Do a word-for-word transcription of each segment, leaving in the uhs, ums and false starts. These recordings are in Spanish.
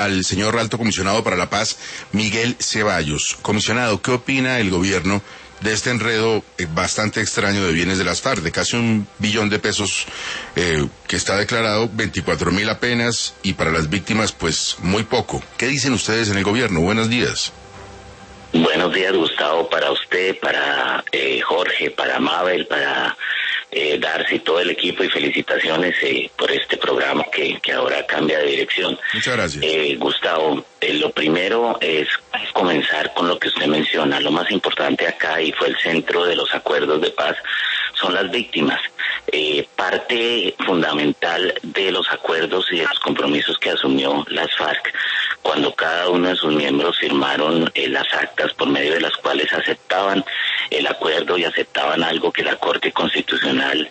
al señor Alto Comisionado para la Paz, Miguel Ceballos. Comisionado, ¿qué opina el gobierno de este enredo eh, bastante extraño de bienes de las FARC, de casi un billón de pesos eh, que está declarado, veinticuatro mil apenas, y para las víctimas, pues, muy poco? ¿Qué dicen ustedes en el gobierno? Buenos días. Buenos días, Gustavo, para usted, para eh, Jorge, para Mabel, para eh, Darcy, todo el equipo, y felicitaciones eh, por este programa que, que ahora cambia de dirección. Muchas gracias. Eh, Gustavo, eh, lo primero es comenzar con lo que usted menciona. Lo más importante acá, y fue el centro de los acuerdos de paz, son las víctimas. Eh, parte fundamental de los acuerdos y de los compromisos que asumió las FARC cuando cada uno de sus miembros firmaron eh, las actas por medio de las cuales aceptaban el acuerdo y aceptaban algo que la Corte Constitucional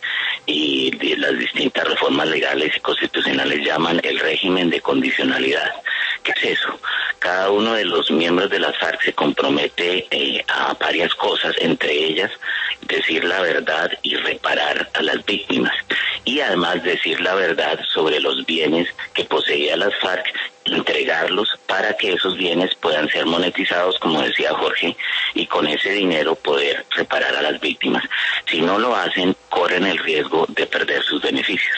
y de las distintas reformas legales y constitucionales llaman el régimen de condicionalidad. ¿Qué es eso? Cada uno de los miembros de las FARC se compromete eh, a varias cosas, entre ellas decir la verdad y reparar a las víctimas, y además decir la verdad sobre los bienes que poseía las FARC, entregarlos para que esos bienes puedan ser monetizados, como decía Jorge, y con ese dinero poder reparar a las víctimas. Si no lo hacen, corren el riesgo de perder sus beneficios.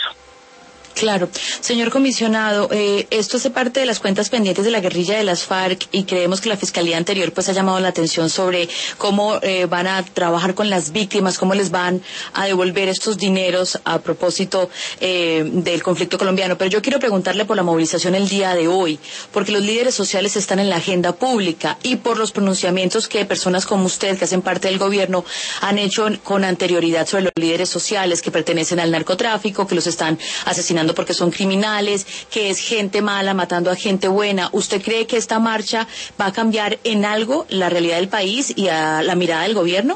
Claro. Señor comisionado, eh, esto hace parte de las cuentas pendientes de la guerrilla de las FARC, y creemos que la Fiscalía anterior pues ha llamado la atención sobre cómo eh, van a trabajar con las víctimas, cómo les van a devolver estos dineros a propósito eh, del conflicto colombiano. Pero yo quiero preguntarle por la movilización el día de hoy, porque los líderes sociales están en la agenda pública, y por los pronunciamientos que personas como usted, que hacen parte del gobierno, han hecho con anterioridad sobre los líderes sociales que pertenecen al narcotráfico, que los están asesinando porque son criminales, que es gente mala matando a gente buena. ¿Usted cree que esta marcha va a cambiar en algo la realidad del país y a la mirada del gobierno?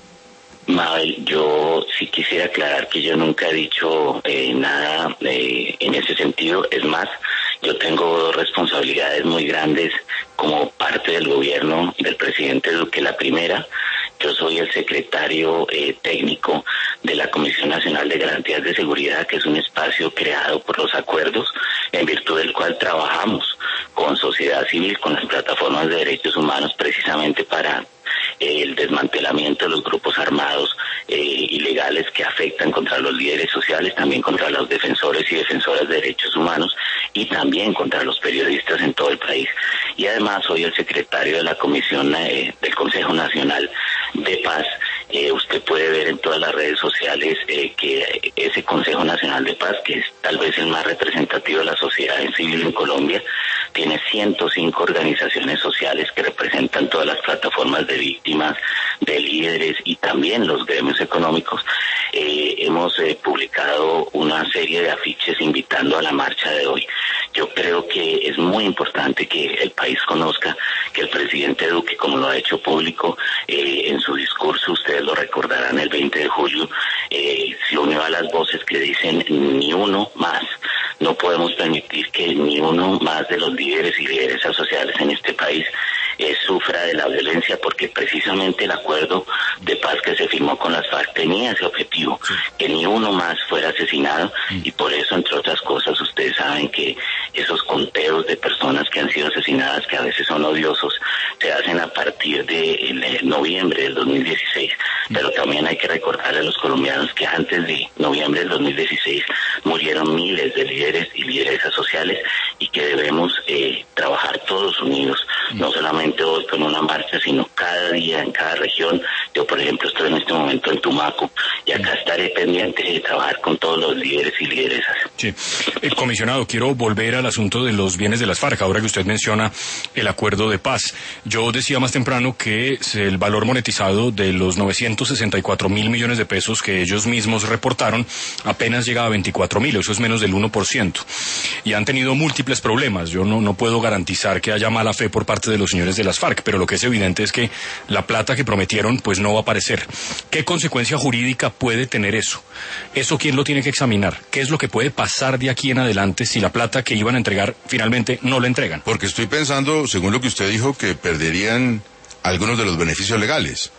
Mabel, yo sí quisiera aclarar que yo nunca he dicho eh, nada eh, en ese sentido. Es más, yo tengo dos responsabilidades muy grandes como parte del gobierno del presidente Duque. La primera, yo soy el secretario eh, técnico de la Comisión Nacional de Garantías de Seguridad, que es un espacio creado por los acuerdos, en virtud del cual trabajamos con sociedad civil, con las plataformas de derechos humanos, precisamente para eh, el desmantelamiento de los grupos armados eh, ilegales que afectan contra los líderes sociales, también contra los defensores y defensoras de derechos humanos, y también contra los periodistas en todo el país. Y además soy el secretario de la Comisión eh, del Consejo Nacional de Paz. Eh, usted puede ver en todas las redes sociales eh, que ese Consejo Nacional de Paz, que es tal vez el más representativo de la sociedad civil en Colombia, tiene ciento cinco organizaciones sociales que representan todas las plataformas de víctimas, de líderes y también los gremios económicos. Eh, hemos eh, publicado una serie de afiches invitando a la marcha de hoy. Yo creo que es muy importante que el país conozca que el presidente Duque, como lo ha hecho público eh, en su discurso, ustedes lo recordarán el veinte de julio, eh, se unió a las voces que dicen ni uno más. No podemos permitir que ni uno más de los líderes y lideresas sociales en este país eh, sufra de la violencia, porque precisamente el acuerdo de paz que se firmó con las FARC tenía ese objetivo, que ni uno más fuera asesinado, y por eso, entre otras cosas, ustedes saben que esos conteos de personas que han sido asesinadas, que a veces son odiosos, se hacen a partir de de noviembre del dos mil dieciséis, pero también hay que recordarle a los colombianos que antes de noviembre del dos mil dieciséis murieron miles de líderes y lideresas sociales, y que debemos eh, trabajar todos unidos, no solamente hoy con una marcha, sino cada día en cada región. Yo, por ejemplo, estoy en este momento en Tumaco, y acá estaré pendiente de trabajar con todos los líderes y lideresas. Sí. Eh, comisionado, quiero volver al asunto de los bienes de las FARC, ahora que usted menciona el acuerdo de paz. Yo decía más temprano que el valor monetizado de los novecientos sesenta y cuatro mil millones de pesos que ellos mismos reportaron apenas llega a veinticuatro mil, eso es menos del uno por ciento. Y han tenido múltiples problemas. Yo no, no puedo garantizar que haya mala fe por parte de los señores de las FARC, pero lo que es evidente es que la plata que prometieron pues no va a aparecer. ¿Qué consecuencia jurídica puede tener eso? ¿Eso quién lo tiene que examinar? ¿Qué es lo que puede pasar de aquí en adelante si la plata que iban a entregar finalmente no la entregan? Porque estoy pensando, según lo que usted dijo, que perderían algunos de los beneficios legales.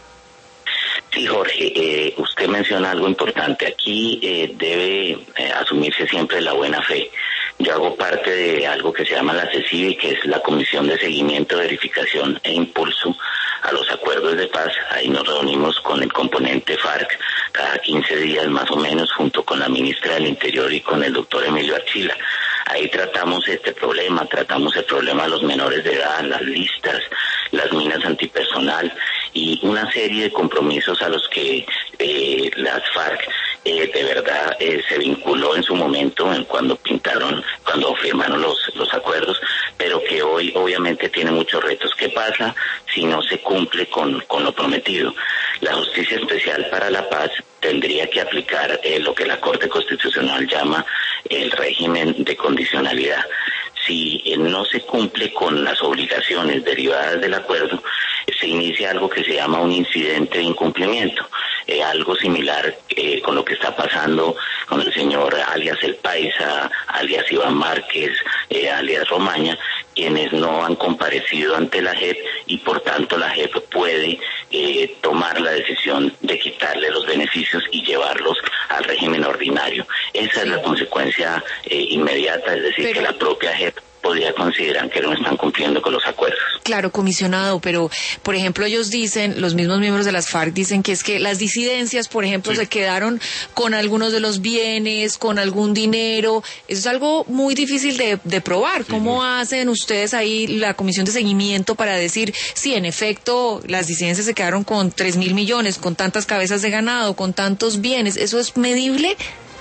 Sí, Jorge, eh, usted menciona algo importante. Aquí eh, debe eh, asumirse siempre la buena fe. Yo hago parte de algo que se llama la CECIBI, que es la Comisión de Seguimiento, Verificación e Impulso a los Acuerdos de Paz. Ahí nos reunimos con el componente FARC cada quince días más o menos, junto con la ministra del Interior y con el doctor Emilio Archila. Ahí tratamos este problema, tratamos el problema de los menores de edad, las listas, las minas antipersonal y una serie de compromisos a los que eh, las FARC eh, de verdad eh, se vinculó en su momento, en cuando pintaron, cuando firmaron los, los acuerdos, pero que hoy obviamente tiene muchos retos. ¿Qué pasa si no se cumple con, con lo prometido? La Justicia Especial para la Paz tendría que aplicar eh, lo que la Corte Constitucional llama el régimen de condicionalidad. Si eh, no se cumple con las obligaciones derivadas del acuerdo, eh, se inicia algo que se llama un incidente de incumplimiento, eh, algo similar eh, con lo que está pasando con el señor alias El Paisa, alias Iván Márquez, eh, alias Romaña, quienes no han comparecido ante la J E P y por tanto la J E P puede eh, tomar la decisión de quitarle los beneficios y llevarlos al régimen ordinario. Esa es la consecuencia eh, inmediata, es decir, pero... que la propia J E P podría considerar que no están cumpliendo con los acuerdos. Claro, comisionado, pero por ejemplo ellos dicen, los mismos miembros de las FARC dicen que es que las disidencias, por ejemplo, sí. se quedaron con algunos de los bienes, con algún dinero. Eso es algo muy difícil de, de probar. Sí, ¿Cómo sí. hacen ustedes ahí la comisión de seguimiento para decir si en efecto las disidencias se quedaron con tres mil millones, con tantas cabezas de ganado, con tantos bienes? ¿Eso es medible?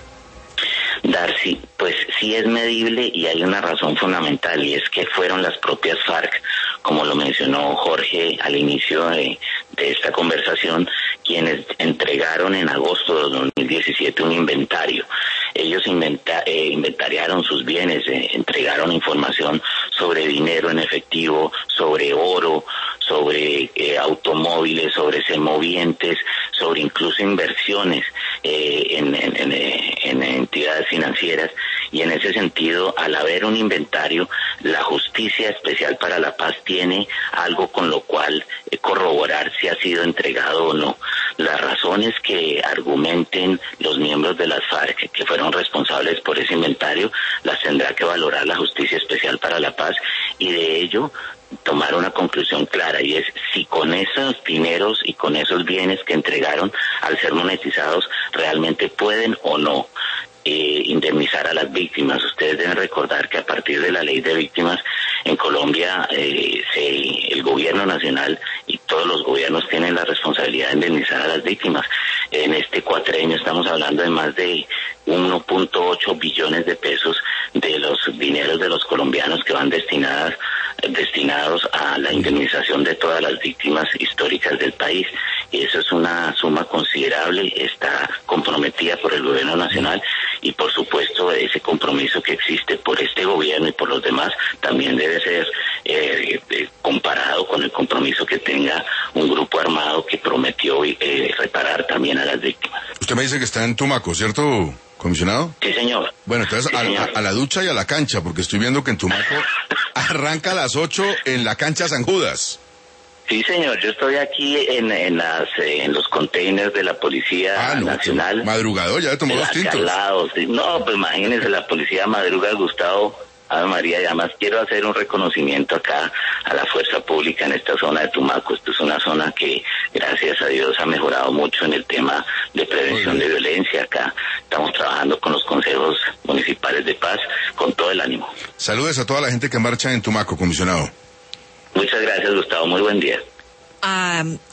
Darcy, pues sí es medible y hay una razón fundamental, y es que fueron las propias FARC, como lo mencionó Jorge al inicio de, de esta conversación, quienes entregaron en agosto de dos mil diecisiete un inventario. Ellos inventa, eh, inventariaron sus bienes, eh, entregaron información sobre dinero en efectivo, sobre oro, sobre eh, automóviles, sobre semovientes, sobre incluso inversiones eh, en, en, en, en entidades financieras. Y en ese sentido, al haber un inventario, la Justicia Especial para la Paz tiene algo con lo cual eh, corroborar si ha sido entregado o no. Las razones que argumenten los miembros de las FARC que fueron responsables por ese inventario las tendrá que valorar la Justicia Especial para la Paz, y de ello tomar una conclusión clara, y es si con esos dineros y con esos bienes que entregaron al ser monetizados realmente pueden o no eh, indemnizar a las víctimas. Ustedes deben recordar que a partir de la ley de víctimas en Colombia eh, se, el gobierno nacional y todos los gobiernos tienen la responsabilidad de indemnizar a las víctimas. En este cuatrenio estamos hablando de más de uno punto ocho billones de pesos de los dineros de los colombianos que van destinadas destinados a la indemnización de todas las víctimas históricas del país, y eso es una suma considerable, está comprometida por el gobierno nacional, y por supuesto ese compromiso que existe por este gobierno y por los demás también debe ser eh, eh, comparado con el compromiso que tenga un grupo armado que prometió eh, reparar también a las víctimas. Usted me dice que está en Tumaco, ¿cierto, comisionado? Sí, señor. Bueno, entonces sí, a, señor. A, a la ducha y a la cancha, porque estoy viendo que en Tumaco arranca a las ocho en la cancha San Judas. Sí, señor, yo estoy aquí en, en, las, eh, en los containers de la Policía ah, no, Nacional. Madrugador, ya le tomó dos tintos. Lado, sí. No, pues imagínense, la policía madruga, Gustavo, Ave María, y además quiero hacer un reconocimiento acá a la fuerza pública en esta zona de Tumaco. Esto es una zona que, gracias a Dios, ha mejorado mucho en el tema de prevención de violencia. Acá estamos trabajando con los consejos municipales de paz con todo el ánimo. Saludes a toda la gente que marcha en Tumaco, comisionado. Muchas gracias, Gustavo. Muy buen día. Ah,